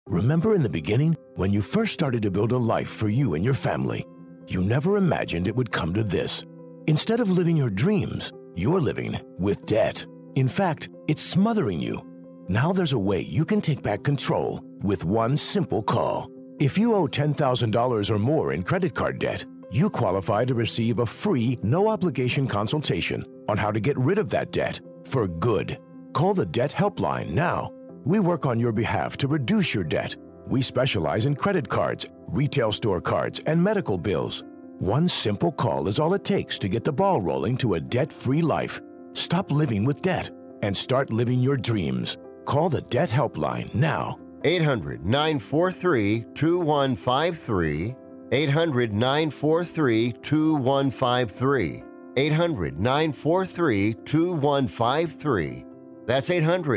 Remember in the beginning, when you first started to build a life for you and your family, you never imagined it would come to this. Instead of living your dreams, you're living with debt. In fact, it's smothering you. Now there's a way you can take back control with one simple call. If you owe $10,000 or more in credit card debt, you qualify to receive a free, no-obligation consultation on how to get rid of that debt for good. Call the Debt Helpline now. We work on your behalf to reduce your debt. We specialize in credit cards, retail store cards, and medical bills. One simple call is all it takes to get the ball rolling to a debt-free life. Stop living with debt and start living your dreams. Call the Debt Helpline now. 800-943-2153. 800-943-2153. 800-943-2153. That's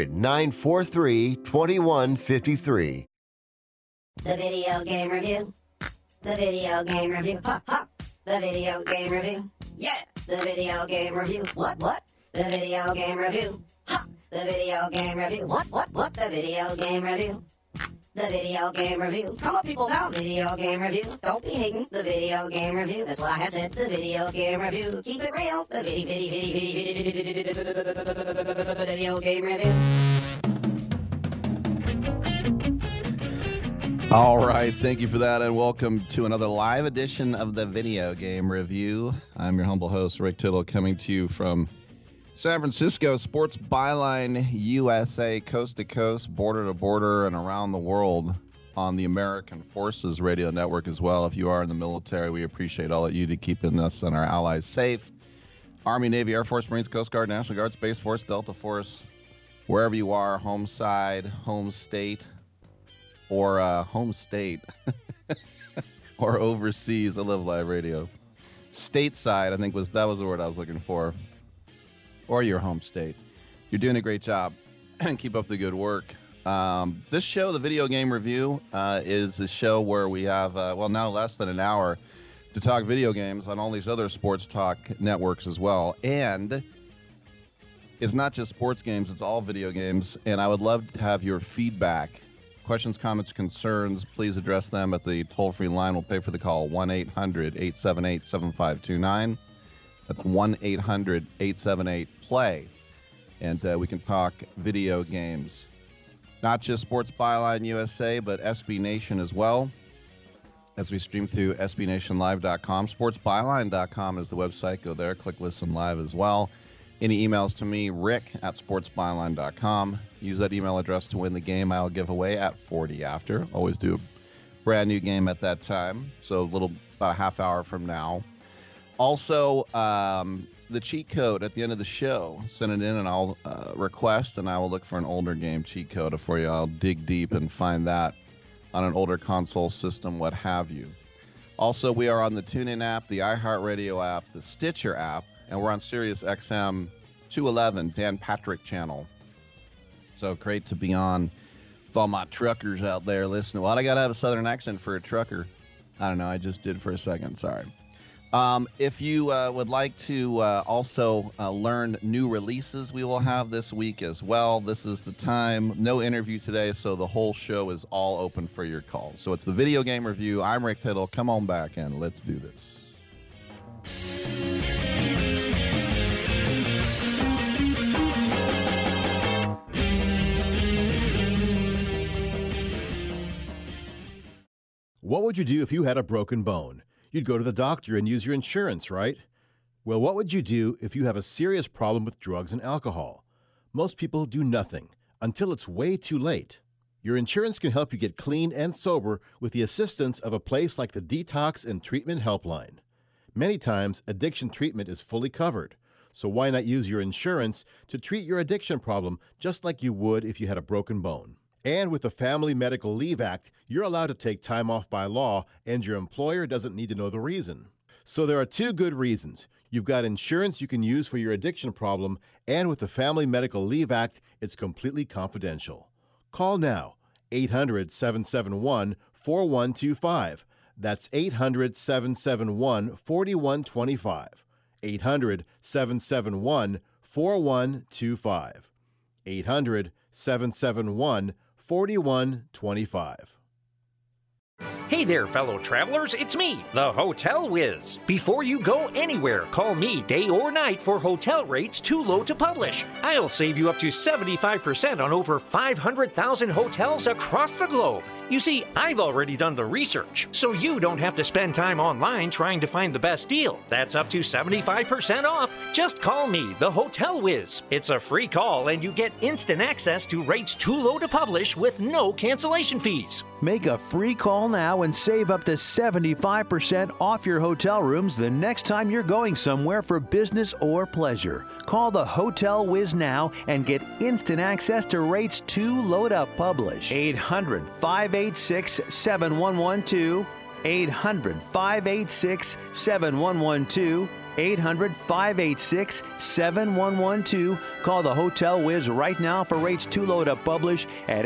800-943-2153. The video game review. The video game review. Ha ha. The video game review. Yeah. The video game review. What? The video game review. Ha. The video game review. What? The video game review. The video game review. Come on, people, now. Video game review. Don't be hating. The video game review. That's what I had said. The video game review. Keep it real. The video game review. All right, thank you for that, and welcome to another live edition of the Video Game Review. I'm your humble host, Rick Tittle, coming to you from San Francisco, Sports Byline USA, coast to coast, border to border, and around the world on the American Forces Radio Network as well. If you are in the military, we appreciate all of you to keeping us and our allies safe. Army, Navy, Air Force, Marines, Coast Guard, National Guard, Space Force, Delta Force, wherever you are, home side, home state, or home state, or overseas. I love live radio. Stateside, I think that was the word I was looking for. Or your home state. You're doing a great job, and keep up the good work. This show, the Video Game Review, is a show where we have, now less than an hour to talk video games on all these other sports talk networks as well. And it's not just sports games, it's all video games. And I would love to have your feedback. Questions, comments, concerns, please address them at the toll-free line. We'll pay for the call, 1-800-878-7529. That's 1-800-878-PLAY. And we can talk video games. Not just Sports Byline USA, but SB Nation as well, as we stream through sbnationlive.com. Sportsbyline.com is the website. Go there, click Listen Live as well. Any emails to me, rick@sportsbyline.com. Use that email address to win the game I'll give away at 40 after. Always do a brand new game at that time. So about a half hour from now. Also, the cheat code at the end of the show. Send it in and I'll request, and I will look for an older game cheat code for you. I'll dig deep and find that on an older console system, what have you. Also, we are on the TuneIn app, the iHeartRadio app, the Stitcher app, and we're on Sirius XM 211, Dan Patrick channel. So great to be on with all my truckers out there listening. Well, I got to have a southern accent for a trucker. I don't know. I just did for a second. Sorry. If you would like to also learn new releases we will have this week as well, this is the time. No interview today, so the whole show is all open for your calls. So it's the Video Game Review. I'm Rick Tittle. Come on back and let's do this. What would you do if you had a broken bone? You'd go to the doctor and use your insurance, right? Well, what would you do if you have a serious problem with drugs and alcohol? Most people do nothing until it's way too late. Your insurance can help you get clean and sober with the assistance of a place like the Detox and Treatment Helpline. Many times, addiction treatment is fully covered, so why not use your insurance to treat your addiction problem just like you would if you had a broken bone? And with the Family Medical Leave Act, you're allowed to take time off by law, and your employer doesn't need to know the reason. So there are two good reasons. You've got insurance you can use for your addiction problem, and with the Family Medical Leave Act, it's completely confidential. Call now, 800-771-4125. That's 800-771-4125. 800-771-4125. 800-771-4125. 4125. Hey there, fellow travelers, it's me, the Hotel Whiz. Before you go anywhere, call me day or night for hotel rates too low to publish. I'll save you up to 75% on over 500,000 hotels across the globe. You see, I've already done the research, so you don't have to spend time online trying to find the best deal. That's up to 75% off. Just call me, the Hotel Whiz. It's a free call, and you get instant access to rates too low to publish with no cancellation fees. Make a free call now and save up to 75% off your hotel rooms the next time you're going somewhere for business or pleasure. Call the Hotel Whiz now and get instant access to rates too low to publish. 800-586-7112. 800-586-7112. 800-586-7112. Call the Hotel Whiz right now for rates too low to publish at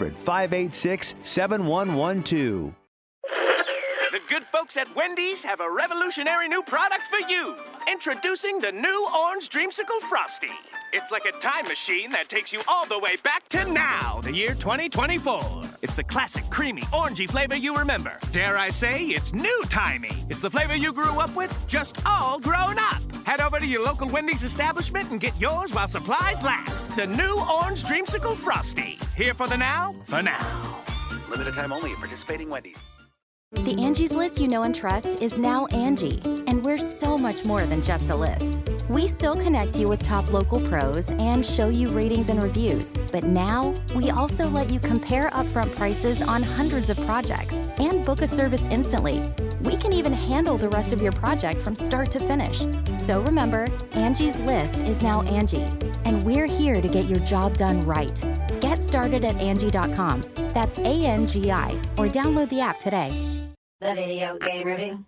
800-586-7112. The good folks at Wendy's have a revolutionary new product for you. Introducing the new Orange Dreamsicle Frosty. It's like a time machine that takes you all the way back to now, the year 2024. It's the classic creamy, orangey flavor you remember. Dare I say, it's new-timey. It's the flavor you grew up with, just all grown up. Head over to your local Wendy's establishment and get yours while supplies last. The new Orange Dreamsicle Frosty. Here for the now, for now. Limited time only at participating Wendy's. The Angie's List you know and trust is now Angie, and we're so much more than just a list. We still connect you with top local pros and show you ratings and reviews, but now we also let you compare upfront prices on hundreds of projects and book a service instantly. We can even handle the rest of your project from start to finish. So remember, Angie's List is now Angie, and we're here to get your job done right. Get started at Angie.com. That's ANGI, or download the app today. The Video Game Review.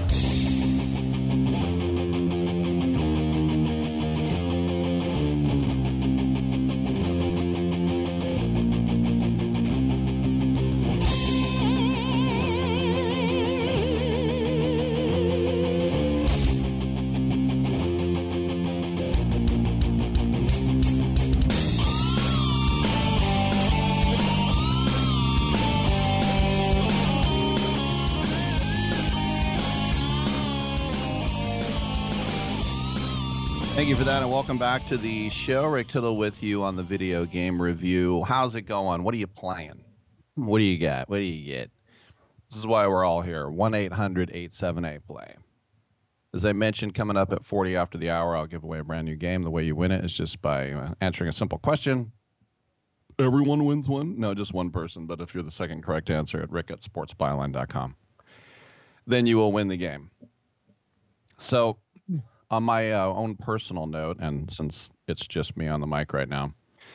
Thank you for that, and welcome back to the show. Rick Tittle with you on the Video Game Review. How's it going? What are you playing? What do you got? What do you get? This is why we're all here. 1-800-878-PLAY. As I mentioned, coming up at 40 after the hour, I'll give away a brand new game. The way you win it is just by answering a simple question. Everyone wins one? No, just one person. But if you're the second correct answer at rick@sportsbyline.com, then you will win the game. So, on my own personal note, and since it's just me on the mic right now,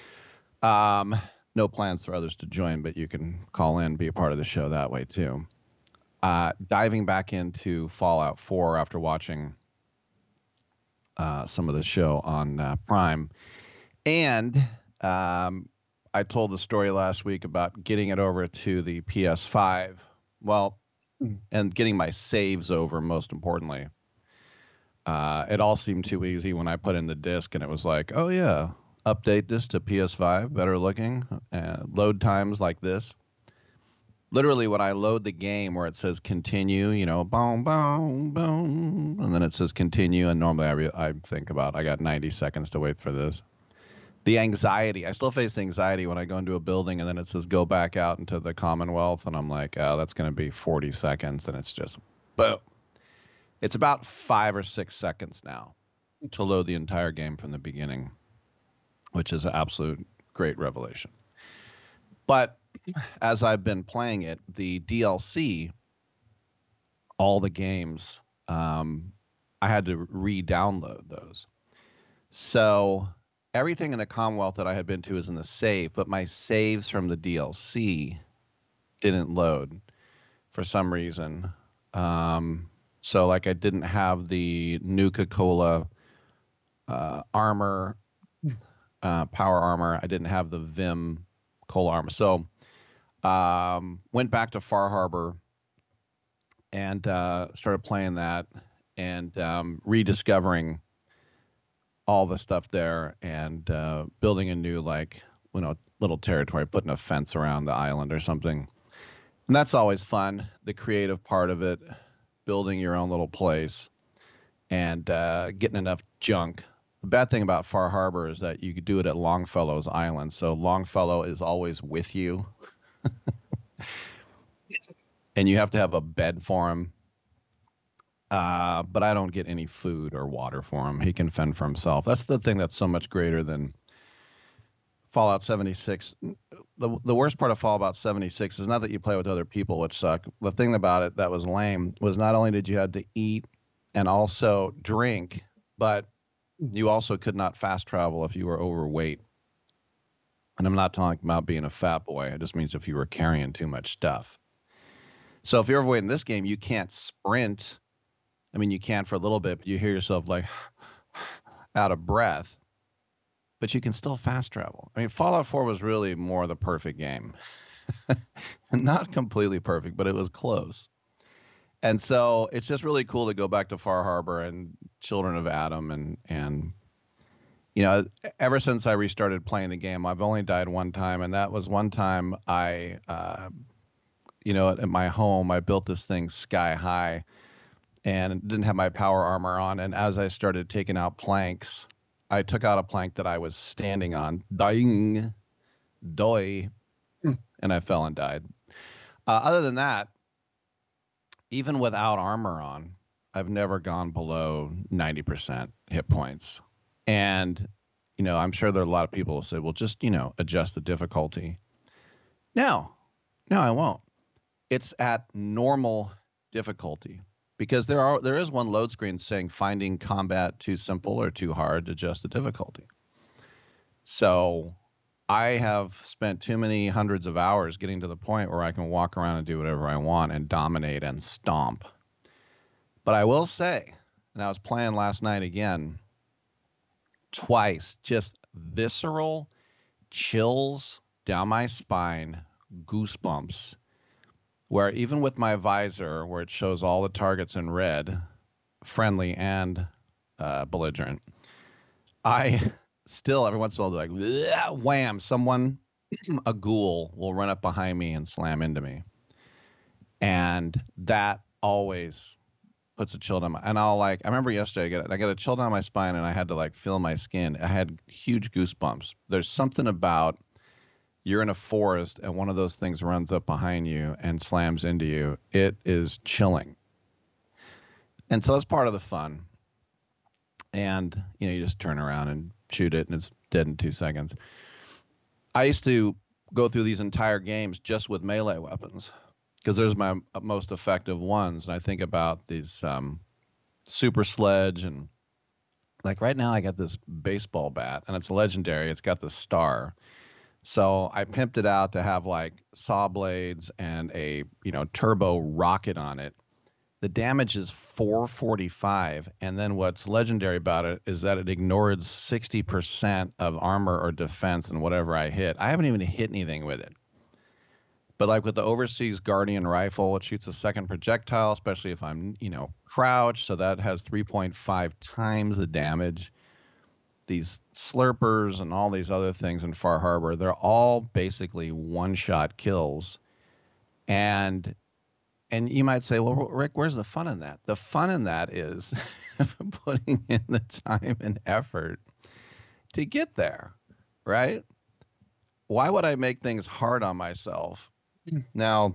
no plans for others to join, but you can call in, be a part of the show that way too. Diving back into Fallout 4 after watching some of the show on Prime. And I told the story last week about getting it over to the PS5. Well, and getting my saves over, most importantly. It all seemed too easy when I put in the disc, and it was like, oh, yeah, update this to PS5, better looking, load times like this. Literally, when I load the game where it says continue, you know, boom, boom, boom, and then it says continue, and normally I think about, I got 90 seconds to wait for this. The anxiety, I still face the anxiety when I go into a building, and then it says go back out into the Commonwealth, and I'm like, oh, that's going to be 40 seconds, and it's just, boom. It's about 5 or 6 seconds now to load the entire game from the beginning, which is an absolute great revelation. But as I've been playing it, the DLC, all the games, I had to re-download those. So everything in the Commonwealth that I had been to is in the save, but my saves from the DLC didn't load for some reason. So, like, I didn't have the Nuka-Cola armor, power armor. I didn't have the Vim Cola armor. So, went back to Far Harbor and started playing that and rediscovering all the stuff there and building a new, like, little territory, putting a fence around the island or something. And that's always fun, the creative part of it, building your own little place and getting enough junk. The bad thing about Far Harbor is that you could do it at Longfellow's Island. So Longfellow is always with you. And you have to have a bed for him. But I don't get any food or water for him. He can fend for himself. That's the thing that's so much greater than Fallout 76. The worst part of Fallout 76 is not that you play with other people, which suck. The thing about it that was lame was not only did you have to eat and also drink, but you also could not fast travel if you were overweight. And I'm not talking about being a fat boy. It just means if you were carrying too much stuff. So if you're overweight in this game, you can't sprint. I mean, you can for a little bit, but you hear yourself like out of breath. But you can still fast travel. I mean, Fallout 4 was really more the perfect game. Not completely perfect, but it was close. And so it's just really cool to go back to Far Harbor and Children of Adam. And you know, ever since I restarted playing the game, I've only died one time. And that was one time I, you know, at my home, I built this thing sky high and didn't have my power armor on. And as I started taking out planks, I took out a plank that I was standing on, dying, doy, and I fell and died. Other than that, even without armor on, I've never gone below 90% hit points. And, you know, I'm sure there are a lot of people who say, well, just, you know, adjust the difficulty. No, I won't. It's at normal difficulty. Because there is one load screen saying finding combat too simple or too hard to adjust the difficulty. So I have spent too many hundreds of hours getting to the point where I can walk around and do whatever I want and dominate and stomp. But I will say, and I was playing last night again, twice, just visceral chills down my spine, goosebumps. Where even with my visor, where it shows all the targets in red, friendly and belligerent, I still every once in a while like wham, someone, a ghoul will run up behind me and slam into me, and that always puts a chill down my. And I remember yesterday I got a chill down my spine, and I had to like feel my skin. I had huge goosebumps. There's something about. You're in a forest and one of those things runs up behind you and slams into you. It is chilling. And so that's part of the fun. And, you know, you just turn around and shoot it and it's dead in 2 seconds. I used to go through these entire games just with melee weapons because there's my most effective ones. And I think about these super sledge and like right now I got this baseball bat and it's legendary. It's got the star. So I pimped it out to have like saw blades and a, you know, turbo rocket on it. The damage is 445. And then what's legendary about it is that it ignores 60% of armor or defense and whatever I hit. I haven't even hit anything with it. But like with the Overseas Guardian rifle, it shoots a second projectile, especially if I'm, you know, crouched. So that has 3.5 times the damage. These slurpers and all these other things in Far Harbor, they're all basically one-shot kills. And you might say, well, Rick, where's the fun in that? The fun in that is putting in the time and effort to get there, right? Why would I make things hard on myself? Now,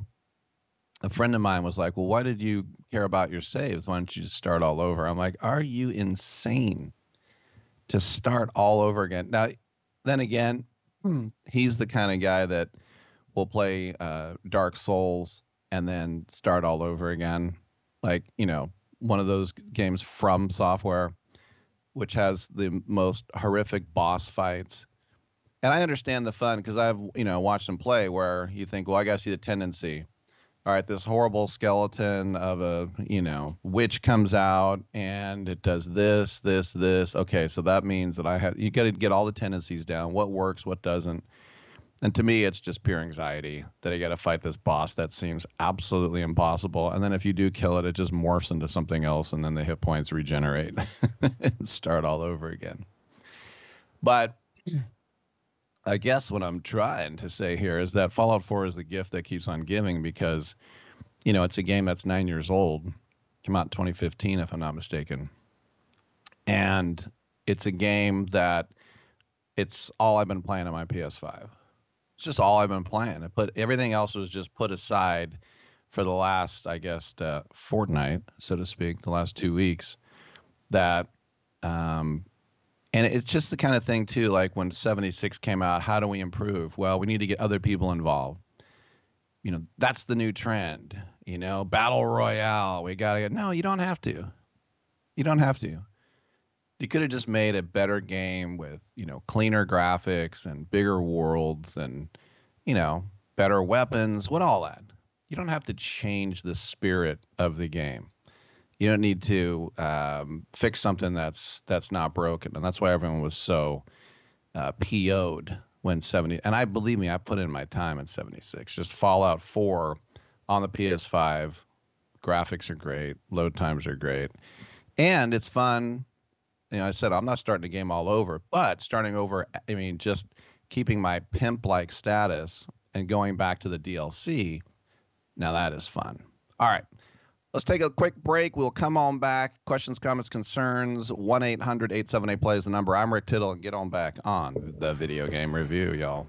a friend of mine was like, well, why did you care about your saves? Why don't you just start all over? I'm like, are you insane? To start all over again. Now, then again, he's the kind of guy that will play Dark Souls and then start all over again. Like, you know, one of those games from Software, which has the most horrific boss fights. And I understand the fun because I've, you know, watched him play where you think, well, I got to see the tendency. All right, this horrible skeleton of a, you know, witch comes out and it does this. Okay, so that means that you got to get all the tendencies down. What works, what doesn't. And to me, it's just pure anxiety that I got to fight this boss that seems absolutely impossible. And then if you do kill it, it just morphs into something else and then the hit points regenerate and start all over again. But I guess what I'm trying to say here is that Fallout 4 is the gift that keeps on giving because, it's a game that's 9 years old. Came out in 2015, if I'm not mistaken. And it's a game that it's all I've been playing on my PS5. It's just all I've been playing. Everything else was just put aside for the last, I guess, fortnight, so to speak, the last 2 weeks. And it's just the kind of thing, too, like when 76 came out, how do we improve? Well, we need to get other people involved. That's the new trend, Battle Royale. We got to get, no, you don't have to. You don't have to. You could have just made a better game with, cleaner graphics and bigger worlds and, better weapons, all that. You don't have to change the spirit of the game. You don't need to fix something that's not broken. And that's why everyone was so PO'd when 70. And I believe me, I put in my time in 76. Just Fallout 4 on the PS5. Graphics are great. Load times are great. And it's fun. I said I'm not starting the game all over. But starting over, just keeping my pimp-like status and going back to the DLC, now that is fun. All right. Let's take a quick break. We'll come on back. Questions, comments, concerns, 1-800-878-PLAY is the number. I'm Rick Tittle, and get on back on the Video Game Review, y'all.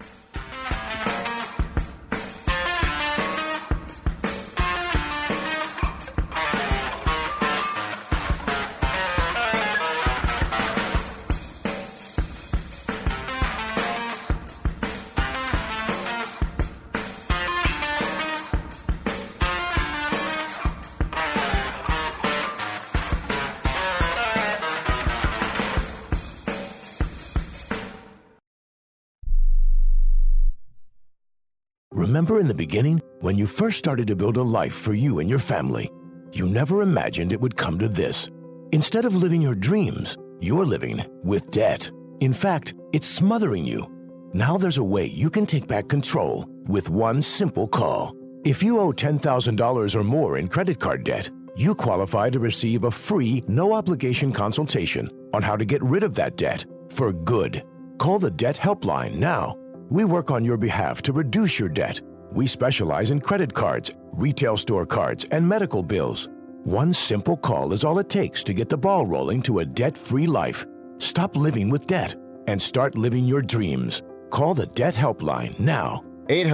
Remember in the beginning, when you first started to build a life for you and your family, you never imagined it would come to this. Instead of living your dreams, you're living with debt. In fact, it's smothering you. Now there's a way you can take back control with one simple call. If you owe $10,000 or more in credit card debt, you qualify to receive a free, no-obligation consultation on how to get rid of that debt for good. Call the Debt Helpline now. We work on your behalf to reduce your debt. We specialize in credit cards, retail store cards, and medical bills. One simple call is all it takes to get the ball rolling to a debt-free life. Stop living with debt and start living your dreams. Call the Debt Helpline now.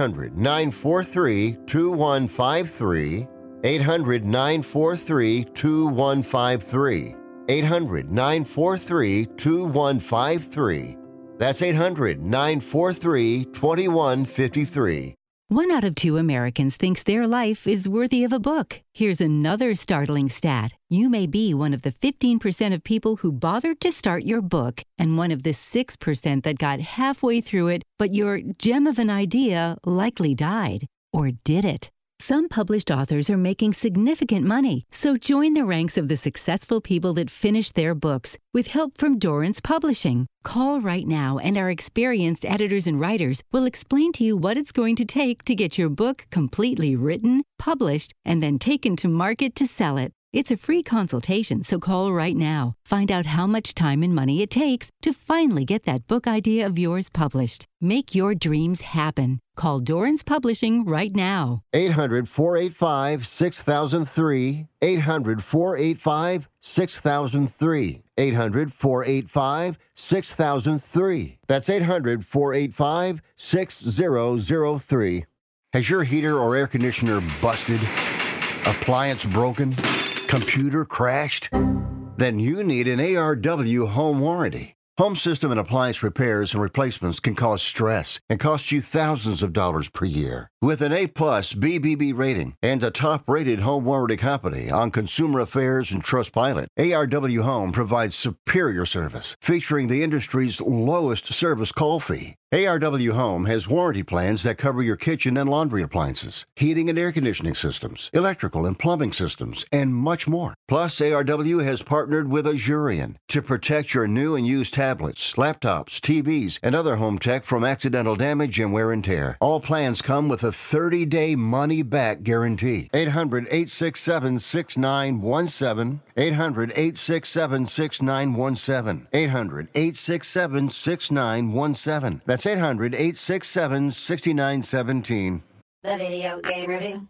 800-943-2153. 800-943-2153. 800-943-2153. That's 800-943-2153. 1 out of 2 Americans thinks their life is worthy of a book. Here's another startling stat. You may be one of the 15% of people who bothered to start your book and one of the 6% that got halfway through it, but your gem of an idea likely died. Or did it? Some published authors are making significant money, so join the ranks of the successful people that finished their books with help from Dorrance Publishing. Call right now and our experienced editors and writers will explain to you what it's going to take to get your book completely written, published, and then taken to market to sell it. It's a free consultation, so call right now. Find out how much time and money it takes to finally get that book idea of yours published. Make your dreams happen. Call Dorrance Publishing right now. 800-485-6003. 800-485-6003. 800-485-6003. That's 800-485-6003. Has your heater or air conditioner busted? Appliance broken? Computer crashed? Then you need an ARW home warranty. Home system and appliance repairs and replacements can cause stress and cost you thousands of dollars per year. With an A-plus BBB rating and a top-rated home warranty company on Consumer Affairs and Trustpilot, ARW Home provides superior service, featuring the industry's lowest service call fee. ARW Home has warranty plans that cover your kitchen and laundry appliances, heating and air conditioning systems, electrical and plumbing systems, and much more. Plus, ARW has partnered with Azurion to protect your new and used tablets, laptops, TVs, and other home tech from accidental damage and wear and tear. All plans come with a 30-day money-back guarantee. 800-867-6917. 800-867-6917. 800-867-6917. That's 800-867-6917. The Video Game Review.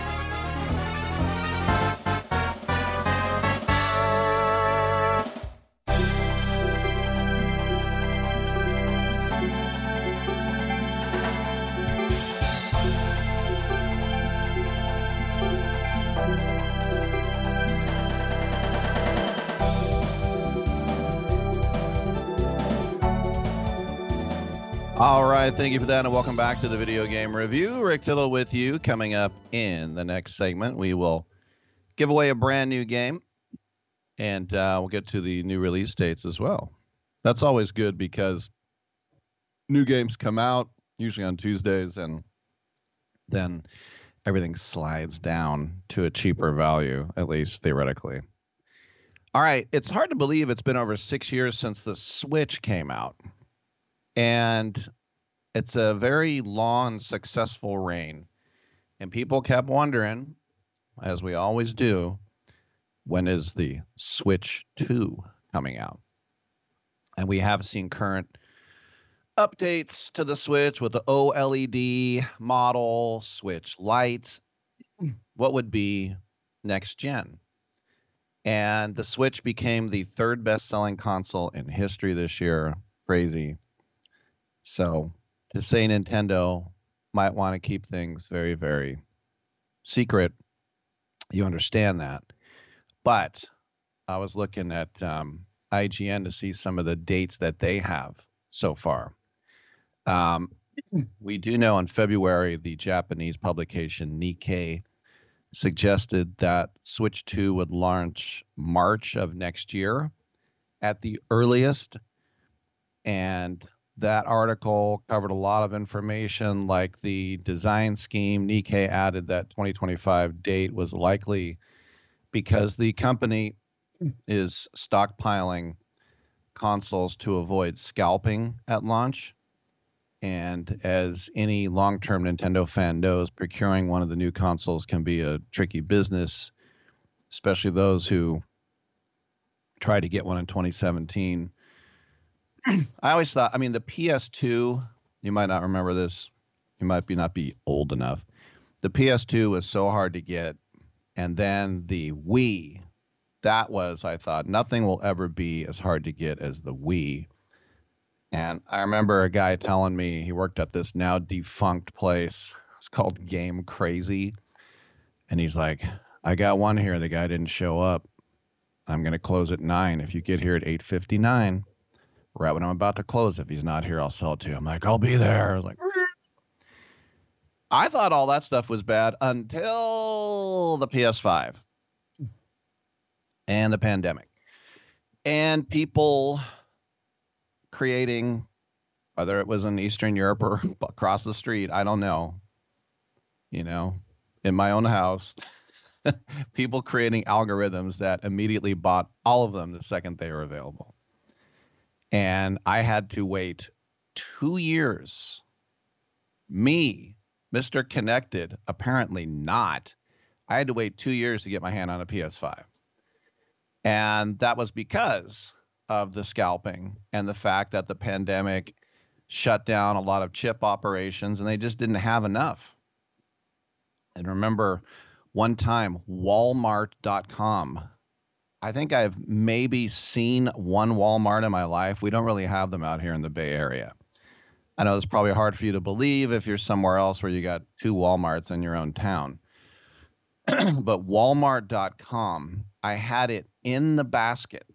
All right, thank you for that, and welcome back to the Video Game Review. Rick Tittle with you. Coming up in the next segment, we will give away a brand new game, and we'll get to the new release dates as well. That's always good because new games come out, usually on Tuesdays, and then everything slides down to a cheaper value, at least theoretically. All right, it's hard to believe it's been over 6 years since the Switch came out. And it's a very long, successful reign. And people kept wondering, as we always do, when is the Switch 2 coming out? And we have seen current updates to the Switch with the OLED model, Switch Lite. What would be next gen? And the Switch became the third best-selling console in history this year. Crazy. So to say Nintendo might want to keep things very, very secret, you understand that. But I was looking at IGN to see some of the dates that they have so far. We do know in February, the Japanese publication Nikkei suggested that Switch 2 would launch March of next year at the earliest. And that article covered a lot of information like the design scheme. Nikkei added that 2025 date was likely because the company is stockpiling consoles to avoid scalping at launch. And as any long-term Nintendo fan knows, procuring one of the new consoles can be a tricky business, especially those who try to get one in 2017. I always thought, I mean, the PS2, you might not remember this. You might not be old enough. The PS2 was so hard to get. And then the Wii, that was, I thought, nothing will ever be as hard to get as the Wii. And I remember a guy telling me he worked at this now defunct place. It's called Game Crazy. And he's like, I got one here. The guy didn't show up. I'm going to close at 9. If you get here at 8:59, right when I'm about to close, if he's not here, I'll sell it to you. I'm like, I'll be there. I was like, I thought all that stuff was bad until the PS5 and the pandemic. And people creating, whether it was in Eastern Europe or across the street, I don't know, in my own house, people creating algorithms that immediately bought all of them the second they were available. And I had to wait 2 years. Me, Mr. Connected, apparently not. I had to wait 2 years to get my hand on a PS5. And that was because of the scalping and the fact that the pandemic shut down a lot of chip operations and they just didn't have enough. And remember, one time, Walmart.com, I think I've maybe seen one Walmart in my life. We don't really have them out here in the Bay Area. I know it's probably hard for you to believe if you're somewhere else where you got 2 Walmarts in your own town. But Walmart.com, I had it in the basket.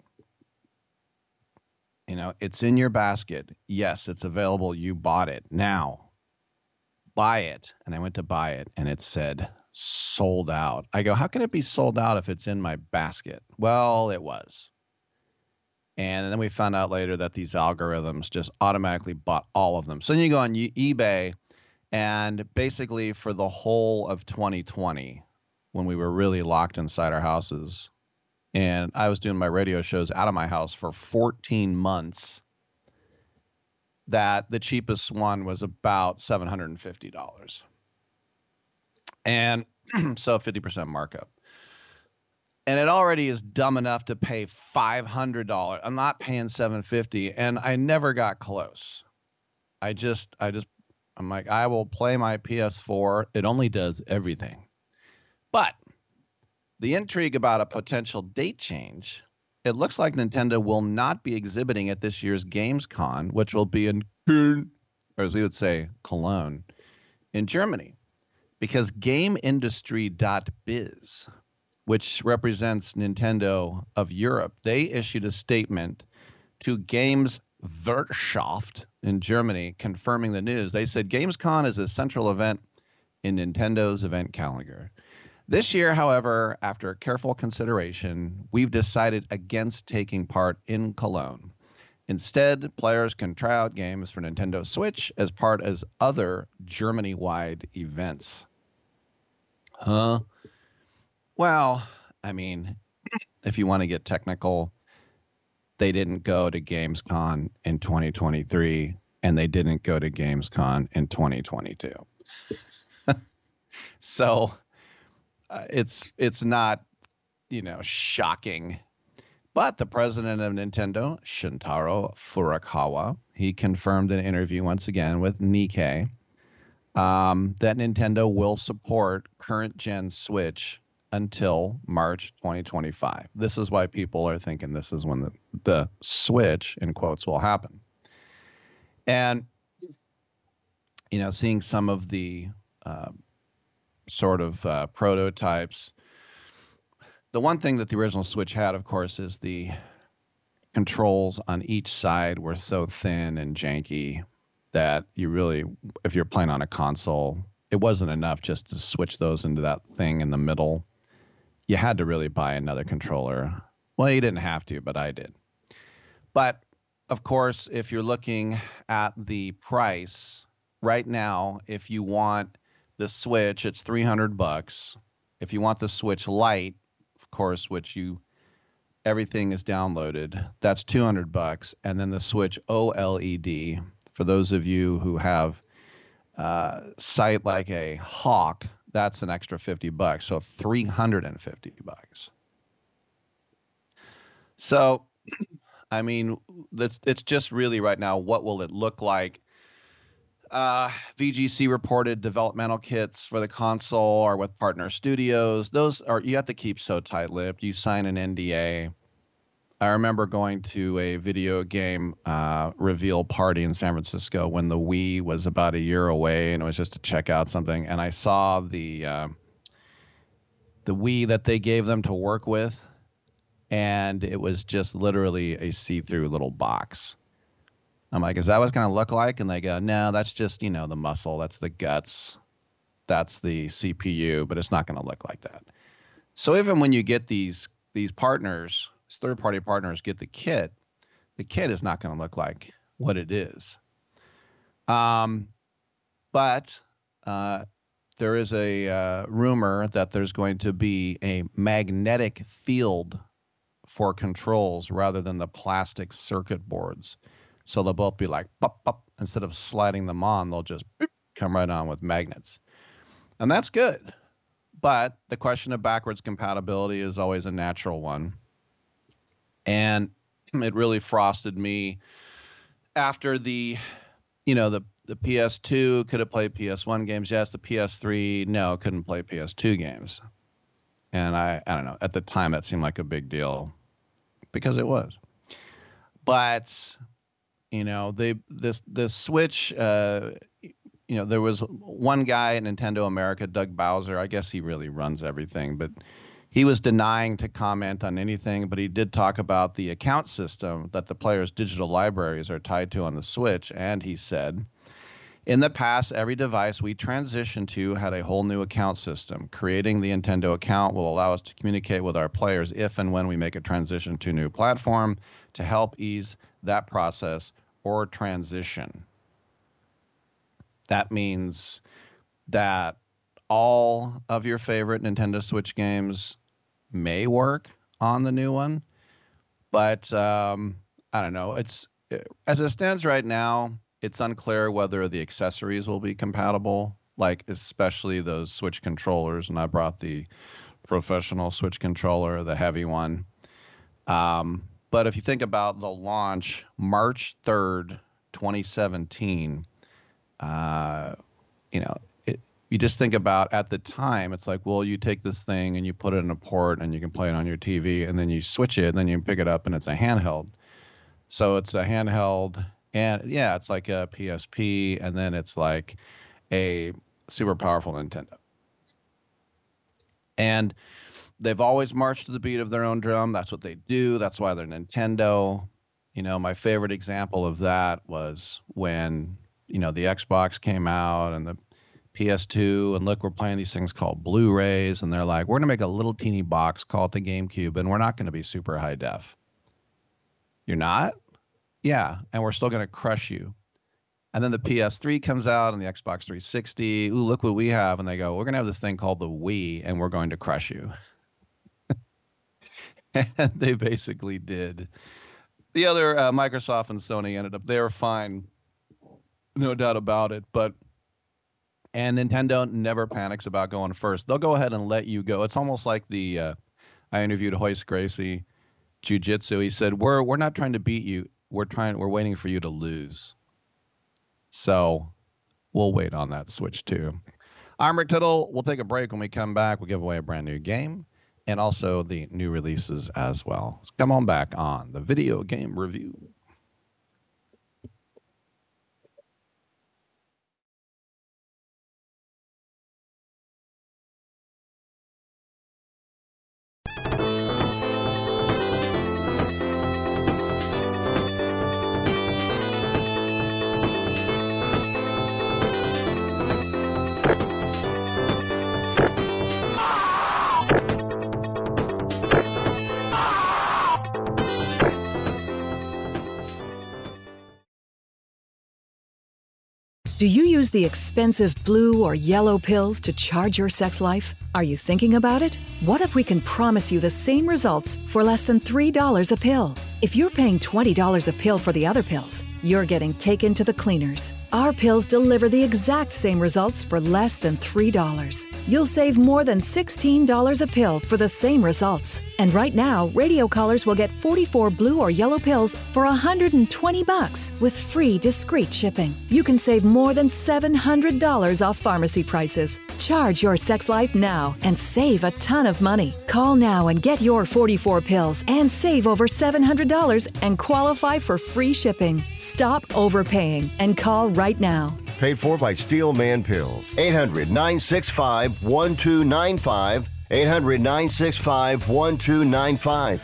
It's in your basket. Yes, it's available. You bought it. Now, buy it. And I went to buy it, and it said sold out. I go, how can it be sold out if it's in my basket? Well, it was. And then we found out later that these algorithms just automatically bought all of them. So then you go on eBay, and basically for the whole of 2020, when we were really locked inside our houses, and I was doing my radio shows out of my house for 14 months, that the cheapest one was about $750. And so 50% markup. And it already is dumb enough to pay $500. I'm not paying $750, and I never got close. I'm like, I will play my PS4. It only does everything. But the intrigue about a potential date change, it looks like Nintendo will not be exhibiting at this year's Gamescom, which will be in, or as we would say, Cologne, in Germany, because GameIndustry.biz, which represents Nintendo of Europe, they issued a statement to Gameswirtschaft in Germany confirming the news. They said Gamescom is a central event in Nintendo's event calendar. This year, however, after careful consideration, we've decided against taking part in Cologne. Instead, players can try out games for Nintendo Switch as part of other Germany-wide events. Huh? Well, I mean, if you want to get technical, they didn't go to Gamescom in 2023, and they didn't go to Gamescom in 2022. So it's not, shocking. But the president of Nintendo, Shintaro Furukawa, he confirmed in an interview once again with Nikkei that Nintendo will support current gen Switch until March 2025. This is why people are thinking this is when the Switch, in quotes, will happen. And, seeing some of the prototypes, the one thing that the original Switch had, of course, is the controls on each side were so thin and janky that you really, if you're playing on a console, it wasn't enough just to switch those into that thing in the middle. You had to really buy another controller. Well, you didn't have to, but I did. But, of course, if you're looking at the price right now, if you want the Switch, it's $300. If you want the Switch Lite, of course, everything is downloaded, that's $200. And then the Switch OLED, for those of you who have sight like a hawk, that's an extra $50, so $350. So, I mean, it's just really right now, what will it look like? VGC reported developmental kits for the console are with partner studios. You have to keep so tight-lipped. You sign an NDA. I remember going to a video game reveal party in San Francisco when the Wii was about a year away, and it was just to check out something. And I saw the Wii that they gave them to work with, and it was just literally a see-through little box. I'm like, is that what it's going to look like? And they go, no, that's just, the muscle. That's the guts. That's the CPU, but it's not going to look like that. So even when you get these partners, third-party partners get the kit is not going to look like what it is. But there is a rumor that there's going to be a magnetic field for controls rather than the plastic circuit boards. So they'll both be like, pop, pop. Instead of sliding them on, they'll just come right on with magnets. And that's good. But the question of backwards compatibility is always a natural one. And it really frosted me after the PS2 could have played PS1 games. Yes, the PS3, no, couldn't play PS2 games. And I don't know. At the time, that seemed like a big deal because it was. But this Switch, there was one guy at Nintendo America, Doug Bowser. I guess he really runs everything, but he was denying to comment on anything. But he did talk about the account system that the players' digital libraries are tied to on the Switch. And he said, in the past, every device we transitioned to had a whole new account system. Creating the Nintendo account will allow us to communicate with our players if and when we make a transition to a new platform to help ease that process or transition. That means that all of your favorite Nintendo Switch games may work on the new one. But I don't know. As it stands right now, it's unclear whether the accessories will be compatible, like especially those Switch controllers. And I brought the professional Switch controller, the heavy one. But if you think about the launch, March 3rd, 2017, you just think about at the time, it's like, well, you take this thing and you put it in a port and you can play it on your TV, and then you switch it and then you pick it up and it's a handheld. So it's a handheld, and yeah, it's like a PSP, and then it's like a super powerful Nintendo. And they've always marched to the beat of their own drum. That's what they do. That's why they're Nintendo. My favorite example of that was when, the Xbox came out and the PS2, and look, we're playing these things called Blu-rays, and they're like, we're going to make a little teeny box, call it the GameCube, and we're not going to be super high def. You're not? Yeah, and we're still going to crush you. And then the PS3 comes out and the Xbox 360. Ooh, look what we have. And they go, we're going to have this thing called the Wii, and we're going to crush you. And they basically did. The other, Microsoft and Sony they were fine. No doubt about it. And Nintendo never panics about going first. They'll go ahead and let you go. It's almost like I interviewed Hoist Gracie, Jiu-Jitsu. He said, we're not trying to beat you. We're waiting for you to lose. So we'll wait on that Switch too. I'm Rick Tittle. We'll take a break. When we come back, we'll give away a brand new game and also the new releases as well. So come on back on the Video Game Review. Do you use the expensive blue or yellow pills to charge your sex life? Are you thinking about it? What if we can promise you the same results for less than $3 a pill? If you're paying $20 a pill for the other pills, you're getting taken to the cleaners. Our pills deliver the exact same results for less than $3. You'll save more than $16 a pill for the same results. And right now, radio callers will get 44 blue or yellow pills for $120 with free discreet shipping. You can save more than $700 off pharmacy prices. Charge your sex life now and save a ton of money. Call now and get your 44 pills and save over $700 and qualify for free shipping. Stop overpaying and call right now. Paid for by Steelman Pills. 800-965-1295. 800-965-1295.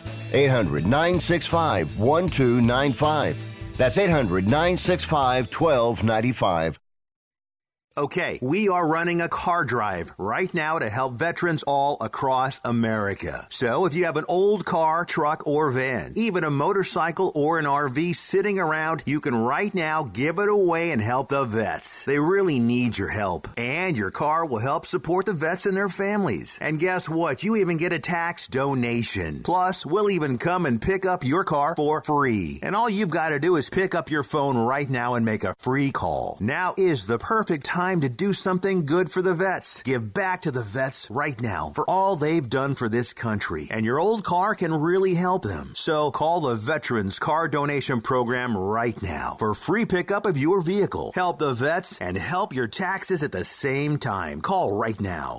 800-965-1295. That's 800-965-1295. Okay, we are running a car drive right now to help veterans all across America. So if you have an old car, truck, or van, even a motorcycle or an RV sitting around, you can right now give it away and help the vets. They really need your help. And your car will help support the vets and their families. And guess what? You even get a tax donation. Plus, we'll even come and pick up your car for free. And all you've got to do is pick up your phone right now and make a free call. Now is the perfect time to do something good for the vets. Give back to the vets right now for all they've done for this country. And your old car can really help them. So call the Veterans Car Donation Program right now for free pickup of your vehicle. Help the vets and help your taxes at the same time. Call right now.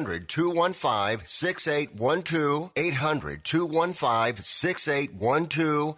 800-215-6812. 800-215-6812.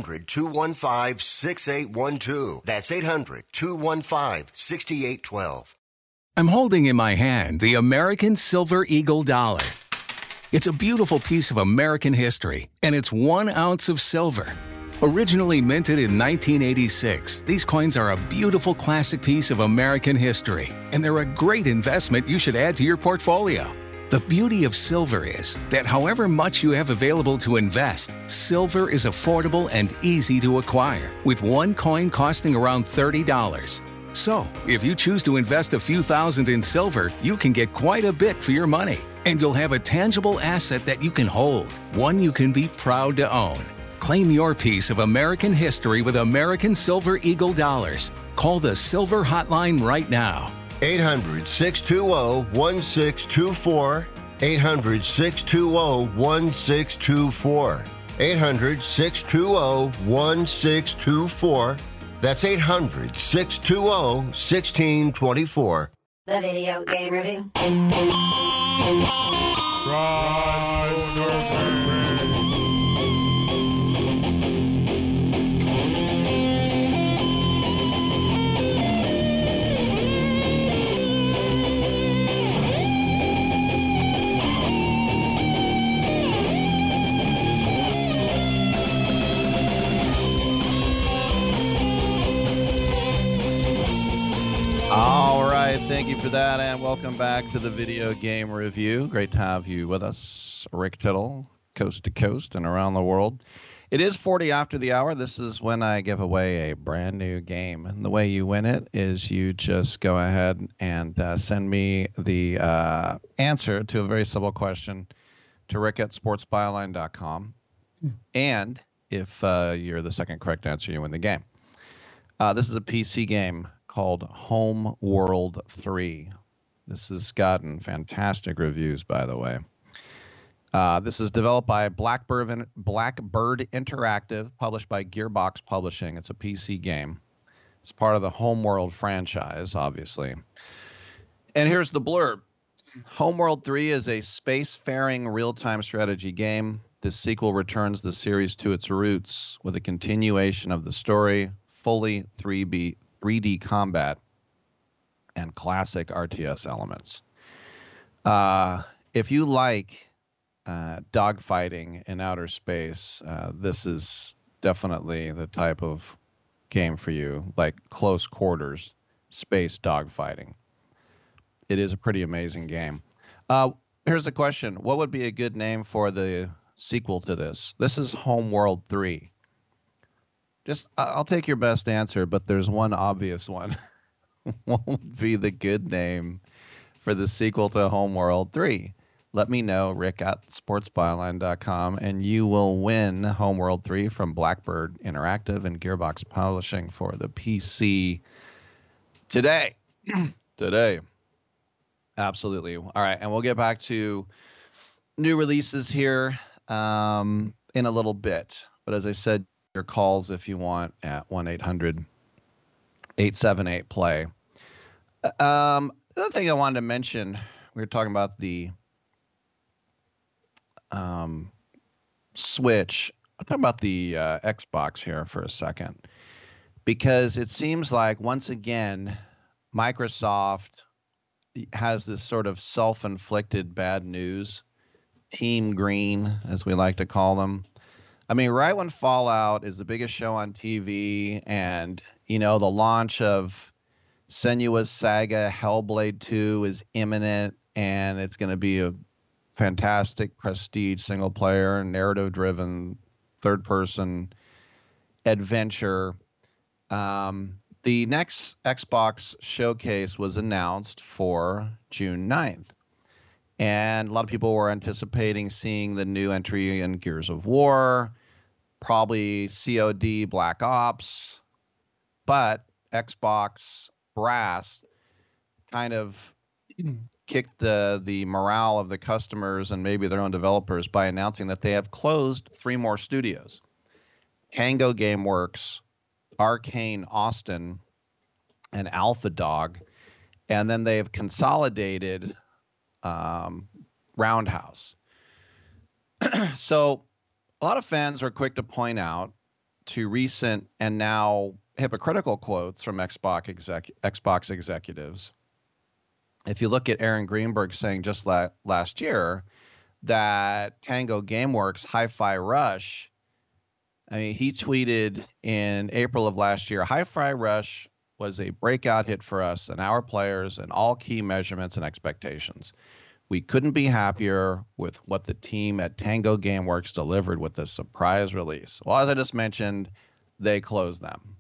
800-215-6812. That's 800-215-6812. I'm holding in my hand the American Silver Eagle Dollar. It's a beautiful piece of American history, and it's 1 ounce of silver. Originally minted in 1986, these coins are a beautiful classic piece of American history, and they're a great investment you should add to your portfolio. The beauty of silver is that however much you have available to invest, silver is affordable and easy to acquire, with one coin costing around $30. So, if you choose to invest a few thousand in silver, you can get quite a bit for your money. And you'll have a tangible asset that you can hold, one you can be proud to own. Claim your piece of American history with American Silver Eagle dollars. Call the Silver Hotline right now. 800-620-1624. 800-620-1624. 800-620-1624. That's 800-620-1624. The Video Game Review. All right, thank you for that, and welcome back to the Video Game Review. Great to have you with us, Rick Tittle, coast to coast and around the world. It is 40 after the hour. This is when I give away a brand new game, and the way you win it is you just go ahead and send me the answer to a very simple question to rick@sportsbyline.com, and if you're the second correct answer, you win the game. This is a PC game called Homeworld 3. This has gotten fantastic reviews, by the way. This is developed by Blackbird Interactive, published by Gearbox Publishing. It's a PC game. It's part of the Homeworld franchise, obviously. And here's the blurb. Homeworld 3 is a spacefaring real-time strategy game. This sequel returns the series to its roots with a continuation of the story, fully 3D combat, and classic RTS elements. If you like dogfighting in outer space, this is definitely the type of game for you, like close quarters space dogfighting. It is a pretty amazing game. Here's the question. What would be a good name for the sequel to this? This is Homeworld 3. I'll take your best answer, but there's one obvious one. What would be the good name for the sequel to Homeworld 3? Let me know, rick@sportsbyline.com, and you will win Homeworld 3 from Blackbird Interactive and Gearbox Publishing for the PC today. Today. Absolutely. All right, and we'll get back to new releases here in a little bit. But as I said, your calls if you want at 1-800-878-PLAY. The other thing I wanted to mention, we were talking about the Switch. I'll talk about the Xbox here for a second, because it seems like once again Microsoft has this sort of self-inflicted bad news. Team Green, as we like to call them. I mean, right when Fallout is the biggest show on TV, and, you know, the launch of Senua's Saga Hellblade 2 is imminent, and it's going to be a fantastic prestige single-player, narrative-driven, third-person adventure. The next Xbox showcase was announced for June 9th. And a lot of people were anticipating seeing the new entry in Gears of War, probably COD Black Ops, but Xbox brass kind of kicked the morale of the customers and maybe their own developers by announcing that they have closed 3 more studios. Tango Gameworks, Arcane Austin, and Alpha Dog. And then they've consolidated Roundhouse. So a lot of fans are quick to point out to recent and now hypocritical quotes from Xbox executives. If you look at Aaron Greenberg saying just last year that Tango Gameworks Hi-Fi Rush, I mean, he tweeted in April of last year, Hi-Fi Rush was a breakout hit for us and our players in all key measurements and expectations. We couldn't be happier with what the team at Tango Gameworks delivered with this surprise release. Well, as I just mentioned, they closed them.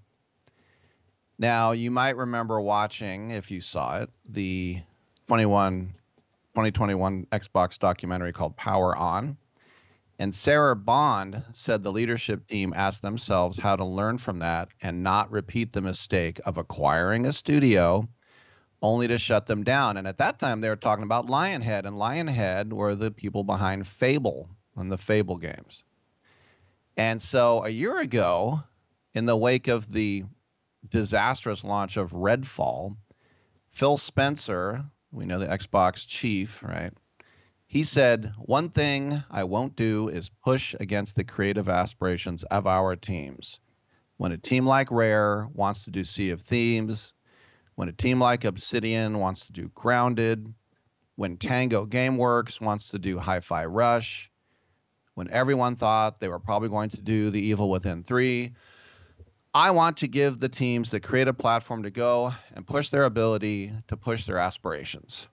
Now, you might remember watching, if you saw it, the 21 2021 Xbox documentary called Power On. And Sarah Bond said the leadership team asked themselves how to learn from that and not repeat the mistake of acquiring a studio only to shut them down. And at that time, they were talking about Lionhead, and Lionhead were the people behind Fable and the Fable games. And so a year ago, in the wake of the disastrous launch of Redfall, Phil Spencer, we know the Xbox chief, right? He said, one thing I won't do is push against the creative aspirations of our teams. When a team like Rare wants to do Sea of Thieves, when a team like Obsidian wants to do Grounded, when Tango Gameworks wants to do Hi-Fi Rush, when everyone thought they were probably going to do The Evil Within 3, I want to give the teams the creative platform to go and push their ability to push their aspirations.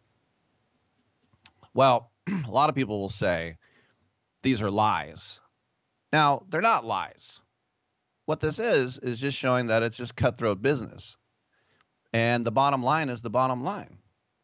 Well, a lot of people will say these are lies. Now, they're not lies. What this is just showing that it's just cutthroat business. And the bottom line is the bottom line.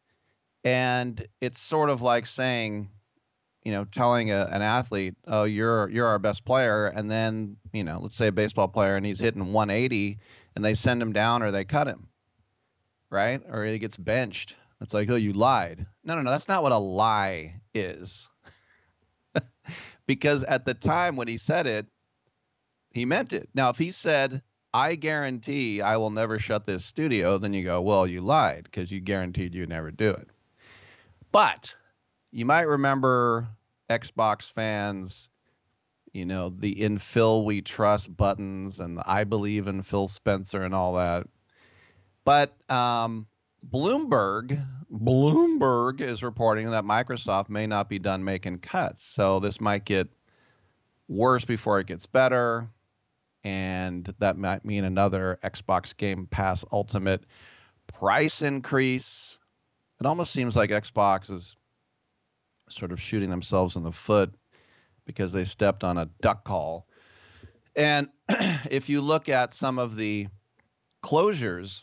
And it's sort of like saying, you know, telling an athlete, oh, you're our best player. And then, you know, let's say a baseball player and he's hitting 180 and they send him down or they cut him, right? Or he gets benched. It's like, oh, you lied. No, that's not what a lie is. Because at the time when he said it, he meant it. Now, if he said, I guarantee I will never shut this studio, then you go, well, you lied because you guaranteed you'd never do it. But you might remember Xbox fans, you know, the In Phil We Trust buttons and the I believe in Phil Spencer and all that. But Bloomberg is reporting that Microsoft may not be done making cuts. So this might get worse before it gets better. And that might mean another Xbox Game Pass Ultimate price increase. It almost seems like Xbox is sort of shooting themselves in the foot because they stepped on a duck call. And if you look at some of the closures,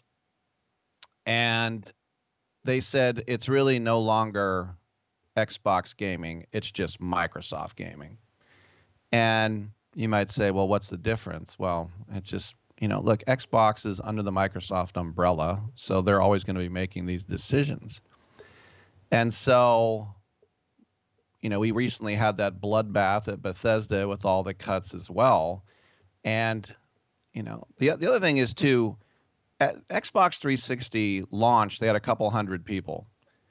and they said it's really no longer Xbox gaming, it's just Microsoft gaming. And you might say, well, what's the difference? Well, it's just, you know, look, Xbox is under the Microsoft umbrella, so they're always going to be making these decisions. And so, you know, we recently had that bloodbath at Bethesda with all the cuts as well. And, you know, the other thing is, too, at Xbox 360 launch, they had a couple hundred people.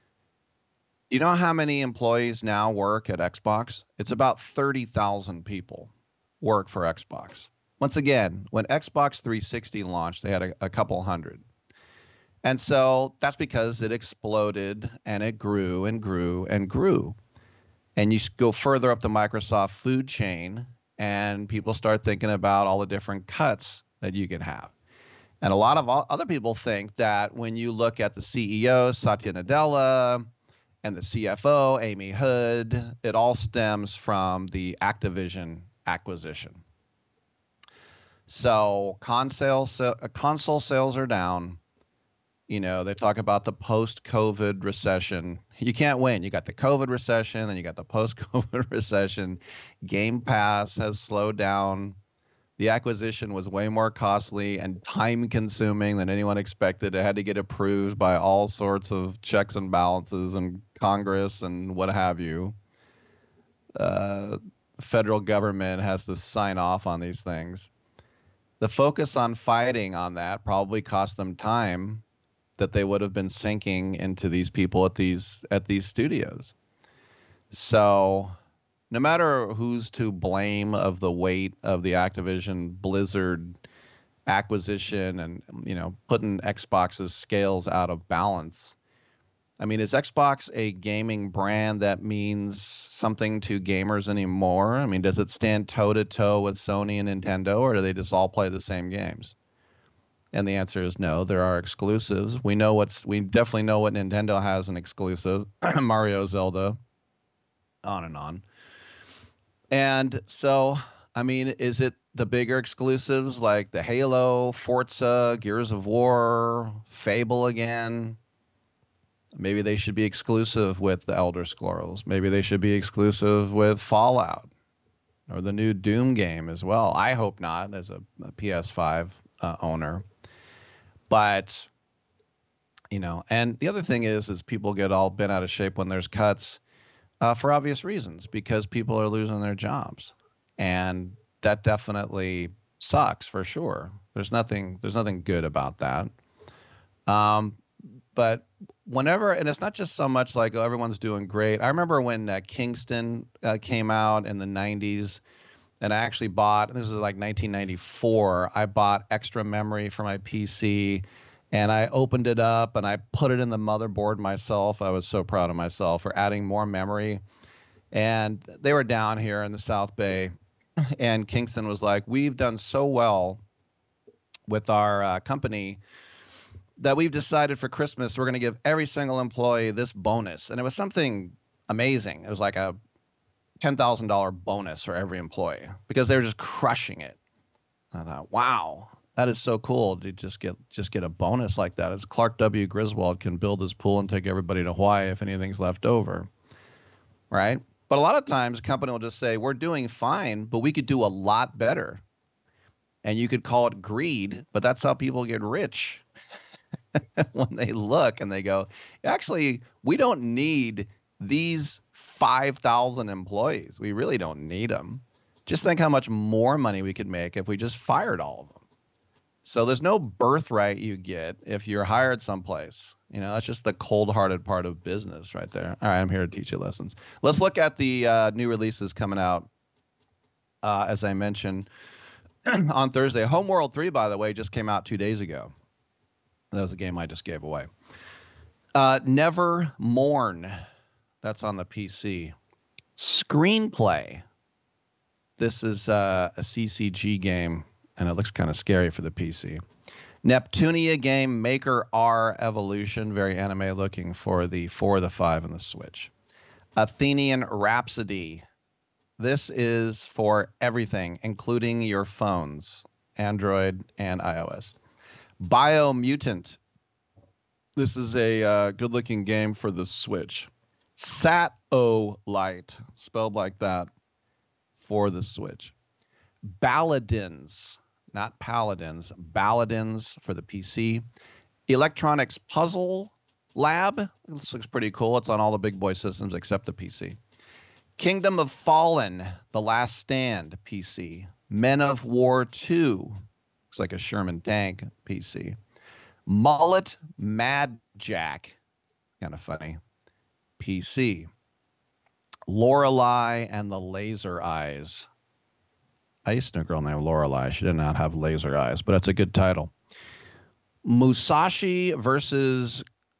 You know how many employees now work at Xbox? It's about 30,000 people work for Xbox. Once again, when Xbox 360 launched, they had a couple hundred. And so that's because it exploded and it grew and grew and grew. And you go further up the Microsoft food chain and people start thinking about all the different cuts that you can have. And a lot of other people think that when you look at the CEO, Satya Nadella, and the CFO, Amy Hood, it all stems from the Activision acquisition. So console sales are down. You know, they talk about the post-COVID recession. You can't win. You got the COVID recession, then you got the post-COVID recession. Game Pass has slowed down. The acquisition was way more costly and time-consuming than anyone expected. It had to get approved by all sorts of checks and balances and Congress and what have you. Federal government has to sign off on these things. The focus on fighting on that probably cost them time that they would have been sinking into these people at these studios. So no matter who's to blame of the weight of the Activision Blizzard acquisition and, you know, putting Xbox's scales out of balance, I mean, is Xbox a gaming brand that means something to gamers anymore? I mean, does it stand toe-to-toe with Sony and Nintendo, or do they just all play the same games? And the answer is no, there are exclusives. We definitely know what Nintendo has an exclusive, Mario, Zelda, on and on. And so, I mean, is it the bigger exclusives like the Halo, Forza, Gears of War, Fable again? Maybe they should be exclusive with the Elder Scrolls. Maybe they should be exclusive with Fallout or the new Doom game as well. I hope not, as a PS5 owner. But, you know, and the other thing is people get all bent out of shape when there's cuts for obvious reasons, because people are losing their jobs. And that definitely sucks for sure. There's nothing good about that. But whenever, and it's not just so much like, oh, everyone's doing great. I remember when Kingston came out in the 90s, and I actually bought, this was like 1994, I bought extra memory for my PC, and I opened it up and I put it in the motherboard myself. I was so proud of myself for adding more memory. And they were down here in the South Bay, and Kingston was like, we've done so well with our company that we've decided for Christmas we're going to give every single employee this bonus. And it was something amazing. It was like a $10,000 bonus for every employee because they were just crushing it. And I thought, wow, that is so cool to just get a bonus like that. As Clark W. Griswold can build his pool and take everybody to Hawaii if anything's left over, right? But a lot of times a company will just say, we're doing fine, but we could do a lot better. And you could call it greed, but that's how people get rich. When they look and they go, actually, we don't need these 5,000 employees. We really don't need them. Just think how much more money we could make if we just fired all of them. So there's no birthright you get if you're hired someplace. You know, that's just the cold-hearted part of business right there. All right, I'm here to teach you lessons. Let's look at the new releases coming out. As I mentioned on Thursday, Homeworld 3, by the way, just came out 2 days ago. That was a game I just gave away. Never Mourn. That's on the PC. Screenplay. This is a CCG game, and it looks kind of scary for the PC. Neptunia game, Maker R Evolution. Very anime looking for the 4, the 5, and the Switch. Athenian Rhapsody. This is for everything, including your phones, Android and iOS. Biomutant. This is a good-looking game for the Switch. Sat-O-Lite, spelled like that, for the Switch. Balladins, not Paladins, Balladins for the PC. Electronics Puzzle Lab. This looks pretty cool. It's on all the big boy systems except the PC. Kingdom of Fallen, The Last Stand, PC. Men of War 2. Looks like a Sherman tank, PC. Mullet Mad Jack, kind of funny, PC. Lorelei and the Laser Eyes. I used to know a girl named Lorelei. She did not have laser eyes, but that's a good title. Musashi versus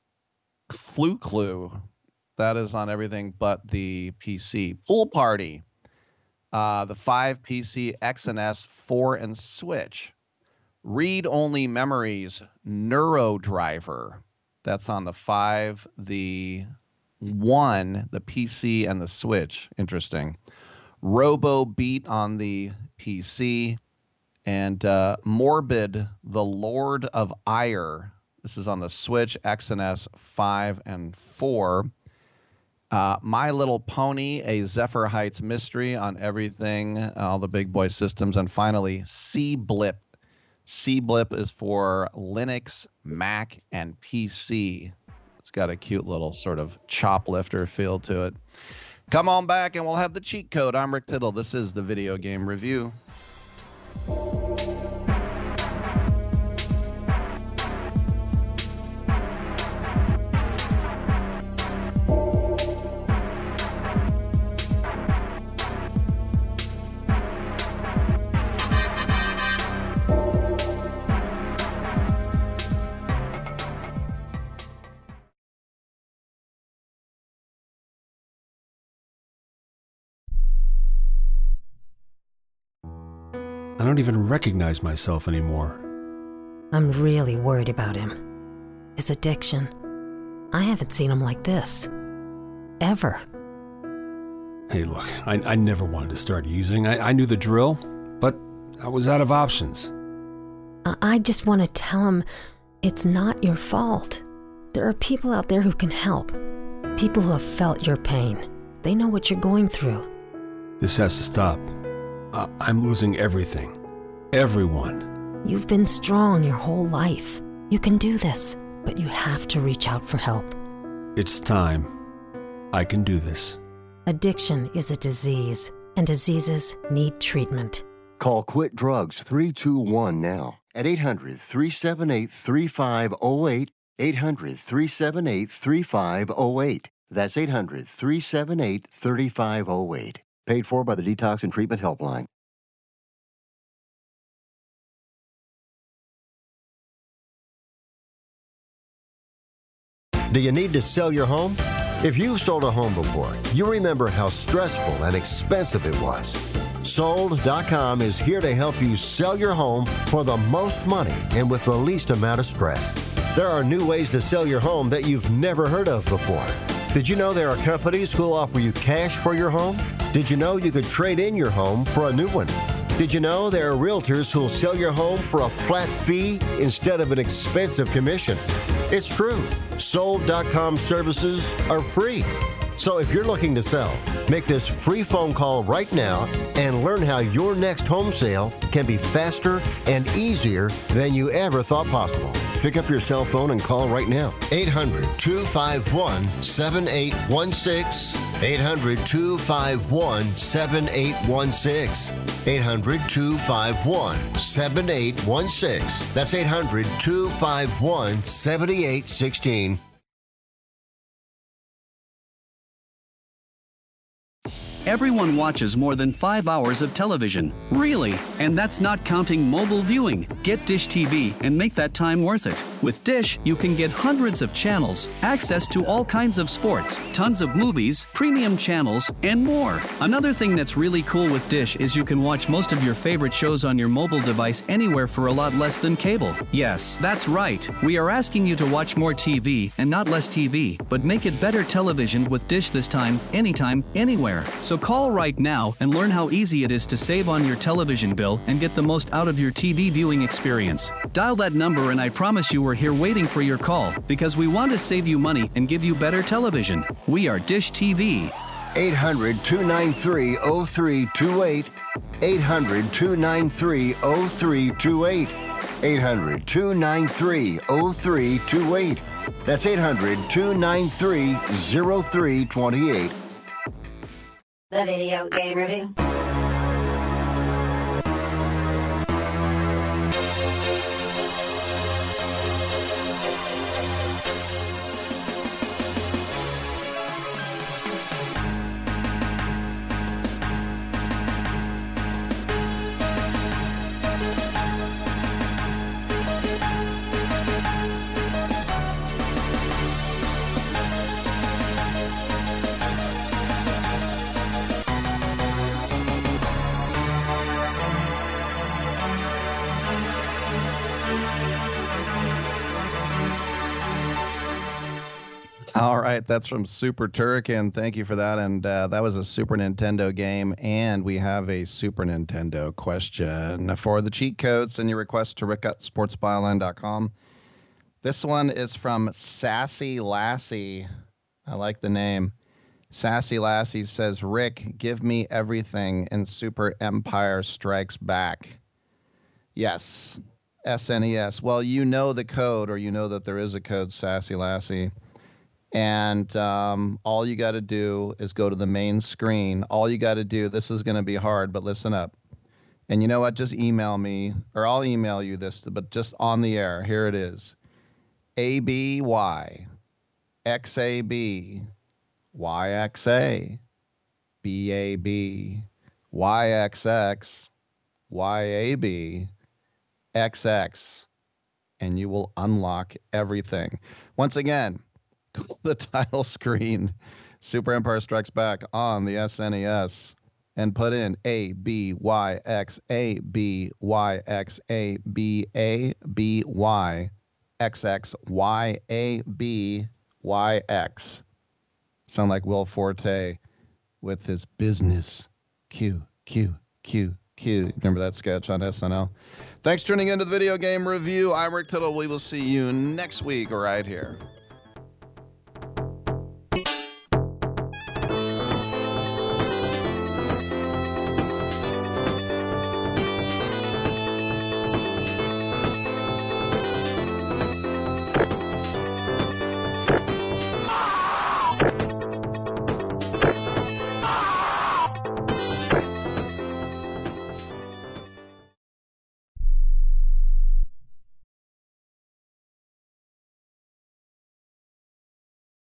Flu-Clu. That is on everything but the PC. Pool Party. The 5 PC, XNS, 4, and Switch. Read-only memories, NeuroDriver. That's on the 5, the 1, the PC, and the Switch. Interesting. Robo Beat on the PC. And Morbid, the Lord of Ire. This is on the Switch, XNS, 5, and 4. My Little Pony, a Zephyr Heights mystery on everything, all the big boy systems. And finally, C-Blip. C-Blip is for Linux, Mac, and PC. It's got a cute little sort of choplifter feel to it. Come on back and we'll have the cheat code. I'm Rick Tittle. This is the Video Game Review. I don't even recognize myself anymore. I'm really worried about him. His addiction. I haven't seen him like this. Ever. Hey, look, I never wanted to start using. I knew the drill, but I was out of options. I just want to tell him it's not your fault. There are people out there who can help. People who have felt your pain. They know what you're going through. This has to stop. I'm losing everything. Everyone. You've been strong your whole life. You can do this, but you have to reach out for help. It's time. I can do this. Addiction is a disease, and diseases need treatment. Call Quit Drugs 321 now at 800-378-3508, 800-378-3508. That's 800-378-3508. Paid for by the Detox and Treatment Helpline. Do you need to sell your home? If you've sold a home before, you remember how stressful and expensive it was. Sold.com is here to help you sell your home for the most money and with the least amount of stress. There are new ways to sell your home that you've never heard of before. Did you know there are companies who'll offer you cash for your home? Did you know you could trade in your home for a new one? Did you know there are realtors who'll sell your home for a flat fee instead of an expensive commission? It's true. Sold.com services are free. So if you're looking to sell, make this free phone call right now and learn how your next home sale can be faster and easier than you ever thought possible. Pick up your cell phone and call right now. 800-251-7816. 800-251-7816. 800-251-7816. That's 800-251-7816. Everyone watches more than 5 hours of television. Really? And that's not counting mobile viewing. Get Dish TV and make that time worth it. With Dish, you can get hundreds of channels, access to all kinds of sports, tons of movies, premium channels, and more. Another thing that's really cool with Dish is you can watch most of your favorite shows on your mobile device anywhere for a lot less than cable. Yes, that's right. We are asking you to watch more TV and not less TV, but make it better television with Dish this time, anytime, anywhere. So call right now and learn how easy it is to save on your television bill and get the most out of your TV viewing experience. Dial that number and I promise you we're here waiting for your call because we want to save you money and give you better television. We are Dish TV. 800-293-0328. 800-293-0328. 800-293-0328. That's 800-293-0328. The Video Game Review. All right, that's from Super Turrican. Thank you for that. And that was a Super Nintendo game. And we have a Super Nintendo question for the cheat codes. Send your request to rick@sportsbyline.com. This one is from Sassy Lassie. I like the name. Sassy Lassie says, Rick, give me everything in Super Empire Strikes Back. Yes, SNES. Well, you know the code, or you know that there is a code, Sassy Lassie. And all you got to do is go to the main screen. All you got to do, this is going to be hard, but listen up. And you know what? Just email me, or I'll email you this, but just on the air. Here it is. ABY, XAB, YXA, BAB, YXX, YAB, XX, and you will unlock everything. Once again, the title screen, Super Empire Strikes Back on the SNES, and put in ABYX, ABYX, ABABY, XX, YABYX. Sound like Will Forte with his business. Q. Remember that sketch on SNL? Thanks for tuning into the Video Game Review. I'm Rick Tittle. We will see you next week right here.